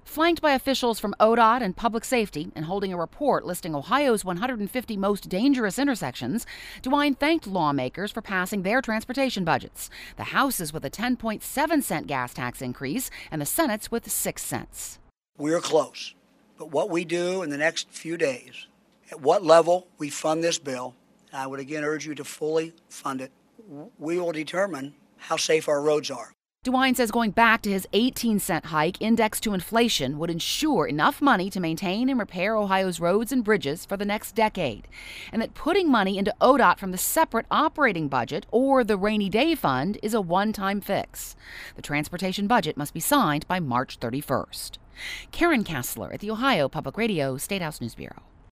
Flanked by officials from ODOT and Public Safety and holding a report listing Ohio's 150 most dangerous intersections, DeWine thanked lawmakers for passing their transportation budgets. The House's with a 10.7-cent gas tax increase and the Senate's with 6 cents. We're close, but what we do in the next few days, at what level we fund this bill, and I would again urge you to fully fund it, we will determine how safe our roads are. DeWine says going back to his 18-cent hike indexed to inflation would ensure enough money to maintain and repair Ohio's roads and bridges for the next decade, and that putting money into ODOT from the separate operating budget or the rainy day fund is a one-time fix. The transportation budget must be signed by March 31st. Karen Kassler at the Ohio Public Radio State House News Bureau.